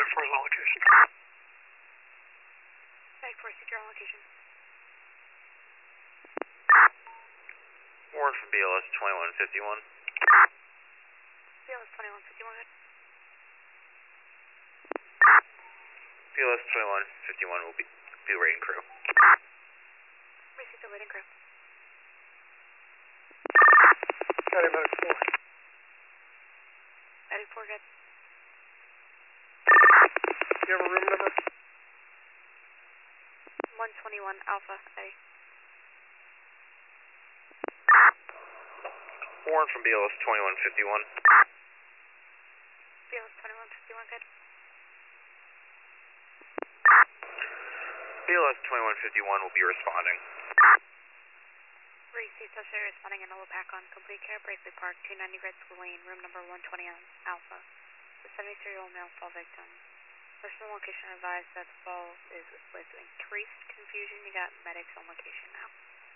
4 is on location. Tag 4, secure on location. Warrant for BLS 2151. BLS 2151, good. BLS 2151 will be waiting crew. Receive the waiting crew. Got him at 4. Medic 4, good. Do you have a room number? 121 Alpha, Eddie. Warrant from BLS 2151. BLS 2151, good. BLS 2151 will be responding. Receive social responding in Pack on complete care, Braceley Park, 290 Red School Lane, room number 120 Alpha. The 73-year-old male fall victim. Personal location advised that the fall is with increased confusion. You got medics on location now.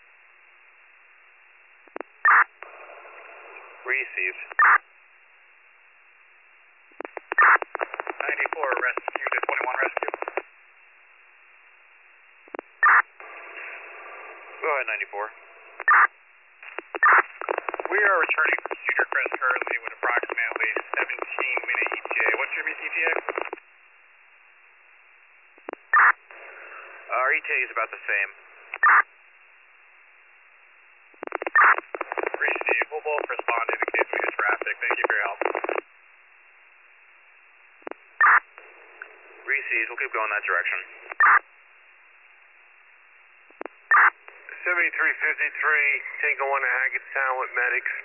Received. 94 rescue to 21 rescue. Go ahead, 94. We are returning from Cedar Crest currently with approximately 17-minute ETA. What's your ETA? Our ETA is about the same. Receive. We'll both respond in case we hit traffic. Thank you for your help. Received. We'll keep going that direction. 7353, Tango 1 to Hackettstown with medics.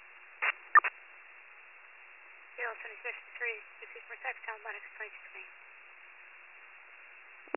BLS 7653, receive from Hackettstown, medics 2220.